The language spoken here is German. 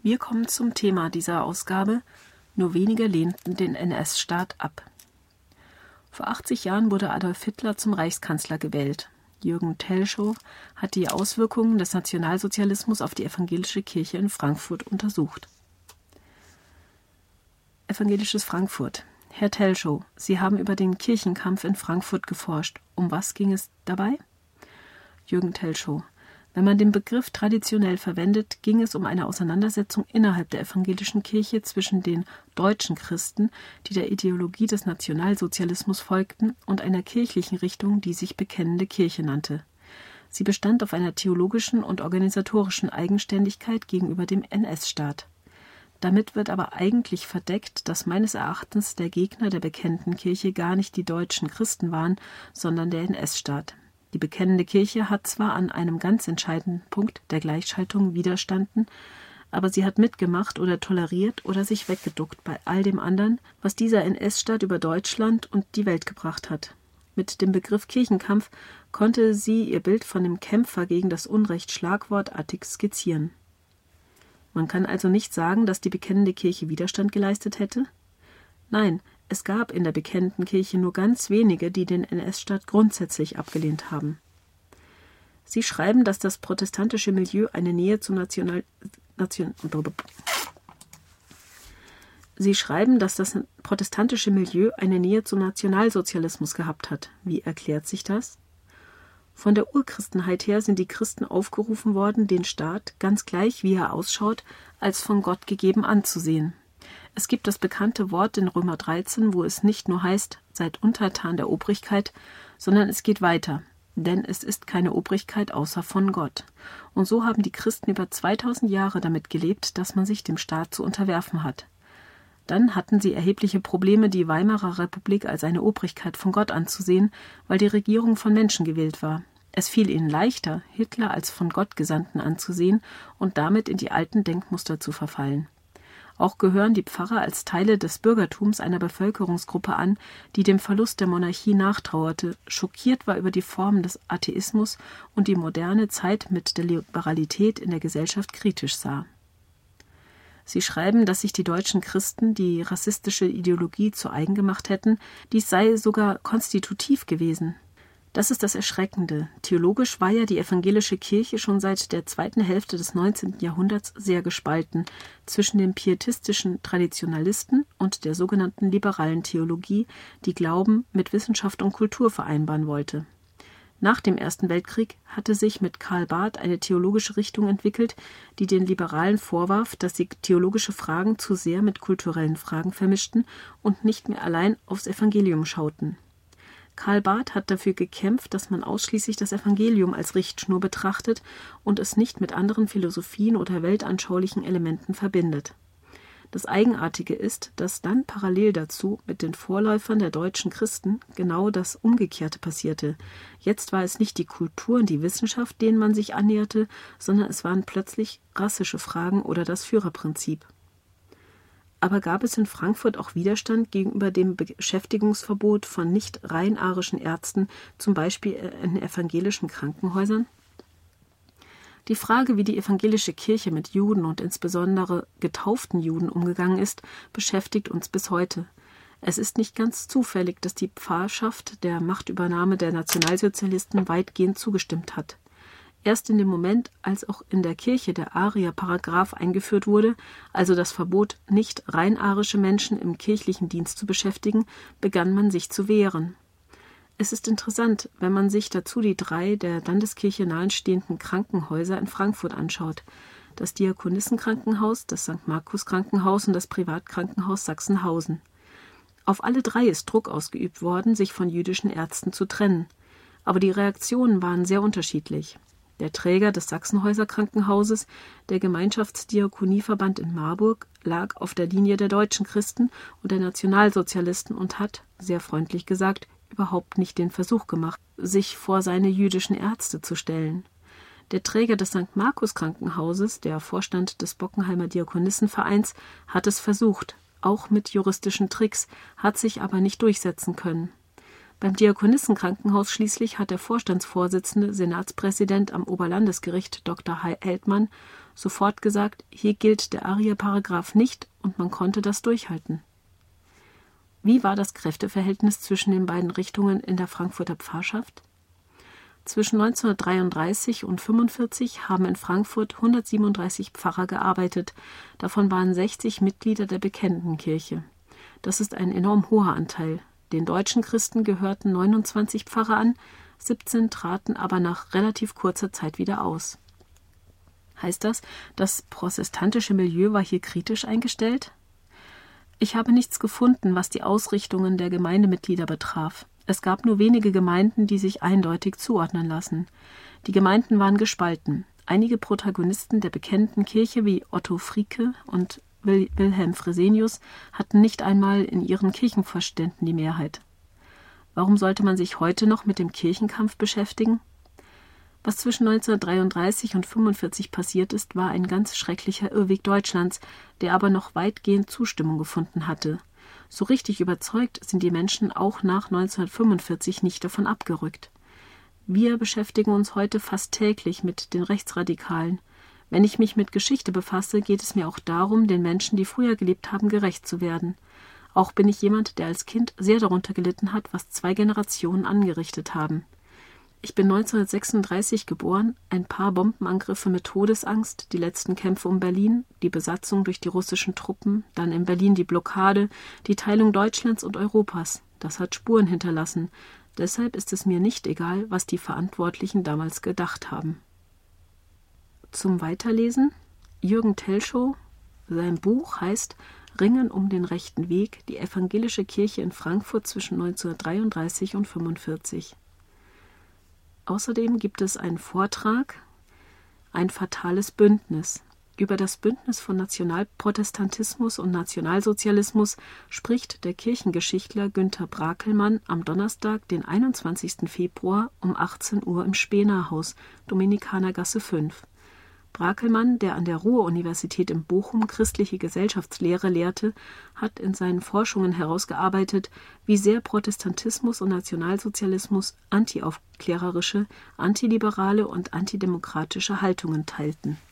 Wir kommen zum Thema dieser Ausgabe. Nur wenige lehnten den NS-Staat ab. Vor 80 Jahren wurde Adolf Hitler zum Reichskanzler gewählt. Jürgen Telschow hat die Auswirkungen des Nationalsozialismus auf die evangelische Kirche in Frankfurt untersucht. Evangelisches Frankfurt. Herr Telschow, Sie haben über den Kirchenkampf in Frankfurt geforscht. Um was ging es dabei? Jürgen Telschow. Wenn man den Begriff traditionell verwendet, ging es um eine Auseinandersetzung innerhalb der evangelischen Kirche zwischen den deutschen Christen, die der Ideologie des Nationalsozialismus folgten, und einer kirchlichen Richtung, die sich Bekennende Kirche nannte. Sie bestand auf einer theologischen und organisatorischen Eigenständigkeit gegenüber dem NS-Staat. Damit wird aber eigentlich verdeckt, dass meines Erachtens der Gegner der bekennenden Kirche gar nicht die deutschen Christen waren, sondern der NS-Staat. Die bekennende Kirche hat zwar an einem ganz entscheidenden Punkt der Gleichschaltung widerstanden, aber sie hat mitgemacht oder toleriert oder sich weggeduckt bei all dem anderen, was dieser NS-Staat über Deutschland und die Welt gebracht hat. Mit dem Begriff Kirchenkampf konnte sie ihr Bild von dem Kämpfer gegen das Unrecht schlagwortartig skizzieren. Man kann also nicht sagen, dass die bekennende Kirche Widerstand geleistet hätte? Nein, es gab in der bekennenden Kirche nur ganz wenige, die den NS-Staat grundsätzlich abgelehnt haben. Sie schreiben, dass das protestantische Milieu eine Nähe zum Nationalsozialismus gehabt hat. Wie erklärt sich das? Von der Urchristenheit her sind die Christen aufgerufen worden, den Staat, ganz gleich wie er ausschaut, als von Gott gegeben anzusehen. Es gibt das bekannte Wort in Römer 13, wo es nicht nur heißt, seid untertan der Obrigkeit, sondern es geht weiter, denn es ist keine Obrigkeit außer von Gott. Und so haben die Christen über 2000 Jahre damit gelebt, dass man sich dem Staat zu unterwerfen hat. Dann hatten sie erhebliche Probleme, die Weimarer Republik als eine Obrigkeit von Gott anzusehen, weil die Regierung von Menschen gewählt war. Es fiel ihnen leichter, Hitler als von Gott Gesandten anzusehen und damit in die alten Denkmuster zu verfallen. Auch gehören die Pfarrer als Teile des Bürgertums einer Bevölkerungsgruppe an, die dem Verlust der Monarchie nachtrauerte, schockiert war über die Formen des Atheismus und die moderne Zeit mit der Liberalität in der Gesellschaft kritisch sah. Sie schreiben, dass sich die deutschen Christen die rassistische Ideologie zu eigen gemacht hätten, dies sei sogar konstitutiv gewesen. Das ist das Erschreckende. Theologisch war ja die evangelische Kirche schon seit der zweiten Hälfte des 19. Jahrhunderts sehr gespalten zwischen den pietistischen Traditionalisten und der sogenannten liberalen Theologie, die Glauben mit Wissenschaft und Kultur vereinbaren wollte. Nach dem Ersten Weltkrieg hatte sich mit Karl Barth eine theologische Richtung entwickelt, die den Liberalen vorwarf, dass sie theologische Fragen zu sehr mit kulturellen Fragen vermischten und nicht mehr allein aufs Evangelium schauten. Karl Barth hat dafür gekämpft, dass man ausschließlich das Evangelium als Richtschnur betrachtet und es nicht mit anderen Philosophien oder weltanschaulichen Elementen verbindet. Das Eigenartige ist, dass dann parallel dazu mit den Vorläufern der deutschen Christen genau das Umgekehrte passierte. Jetzt war es nicht die Kultur und die Wissenschaft, denen man sich annäherte, sondern es waren plötzlich rassische Fragen oder das Führerprinzip. Aber gab es in Frankfurt auch Widerstand gegenüber dem Beschäftigungsverbot von nicht rheinarischen Ärzten, zum Beispiel in evangelischen Krankenhäusern? Die Frage, wie die evangelische Kirche mit Juden und insbesondere getauften Juden umgegangen ist, beschäftigt uns bis heute. Es ist nicht ganz zufällig, dass die Pfarrschaft der Machtübernahme der Nationalsozialisten weitgehend zugestimmt hat. Erst in dem Moment, als auch in der Kirche der Arierparagraph eingeführt wurde, also das Verbot, nicht rheinarische Menschen im kirchlichen Dienst zu beschäftigen, begann man sich zu wehren. Es ist interessant, wenn man sich dazu die 3 der Landeskirche nahestehenden Krankenhäuser in Frankfurt anschaut: das Diakonissenkrankenhaus, das St. Markus Krankenhaus und das Privatkrankenhaus Sachsenhausen. Auf alle 3 ist Druck ausgeübt worden, sich von jüdischen Ärzten zu trennen. Aber die Reaktionen waren sehr unterschiedlich. Der Träger des Sachsenhäuser Krankenhauses, der Gemeinschaftsdiakonieverband in Marburg, lag auf der Linie der deutschen Christen und der Nationalsozialisten und hat, sehr freundlich gesagt, überhaupt nicht den Versuch gemacht, sich vor seine jüdischen Ärzte zu stellen. Der Träger des St. Markus Krankenhauses, der Vorstand des Bockenheimer Diakonissenvereins, hat es versucht, auch mit juristischen Tricks, hat sich aber nicht durchsetzen können. Beim Diakonissenkrankenhaus schließlich hat der Vorstandsvorsitzende, Senatspräsident am Oberlandesgericht Dr. Heldmann sofort gesagt, hier gilt der ARIA-Paragraph nicht und man konnte das durchhalten. Wie war das Kräfteverhältnis zwischen den beiden Richtungen in der Frankfurter Pfarrschaft? Zwischen 1933 und 1945 haben in Frankfurt 137 Pfarrer gearbeitet, davon waren 60 Mitglieder der Bekennenden Kirche. Das ist ein enorm hoher Anteil. Den deutschen Christen gehörten 29 Pfarrer an, 17 traten aber nach relativ kurzer Zeit wieder aus. Heißt das protestantische Milieu war hier kritisch eingestellt? Ich habe nichts gefunden, was die Ausrichtungen der Gemeindemitglieder betraf. Es gab nur wenige Gemeinden, die sich eindeutig zuordnen lassen. Die Gemeinden waren gespalten. Einige Protagonisten der bekennenden Kirche wie Otto Frieke und Wilhelm Fresenius hatten nicht einmal in ihren Kirchenvorständen die Mehrheit. Warum sollte man sich heute noch mit dem Kirchenkampf beschäftigen? Was zwischen 1933 und 1945 passiert ist, war ein ganz schrecklicher Irrweg Deutschlands, der aber noch weitgehend Zustimmung gefunden hatte. So richtig überzeugt sind die Menschen auch nach 1945 nicht davon abgerückt. Wir beschäftigen uns heute fast täglich mit den Rechtsradikalen. Wenn ich mich mit Geschichte befasse, geht es mir auch darum, den Menschen, die früher gelebt haben, gerecht zu werden. Auch bin ich jemand, der als Kind sehr darunter gelitten hat, was 2 Generationen angerichtet haben. Ich bin 1936 geboren, ein paar Bombenangriffe mit Todesangst, die letzten Kämpfe um Berlin, die Besatzung durch die russischen Truppen, dann in Berlin die Blockade, die Teilung Deutschlands und Europas. Das hat Spuren hinterlassen. Deshalb ist es mir nicht egal, was die Verantwortlichen damals gedacht haben. Zum Weiterlesen: Jürgen Telschow, sein Buch heißt »Ringen um den rechten Weg. Die evangelische Kirche in Frankfurt zwischen 1933 und 1945«. Außerdem gibt es einen Vortrag »Ein fatales Bündnis«. Über das Bündnis von Nationalprotestantismus und Nationalsozialismus spricht der Kirchengeschichtler Günter Brakelmann am Donnerstag, den 21. Februar um 18 Uhr im Spenerhaus, Dominikanergasse 5. Brakelmann, der an der Ruhr-Universität in Bochum christliche Gesellschaftslehre lehrte, hat in seinen Forschungen herausgearbeitet, wie sehr Protestantismus und Nationalsozialismus antiaufklärerische, antiliberale und antidemokratische Haltungen teilten.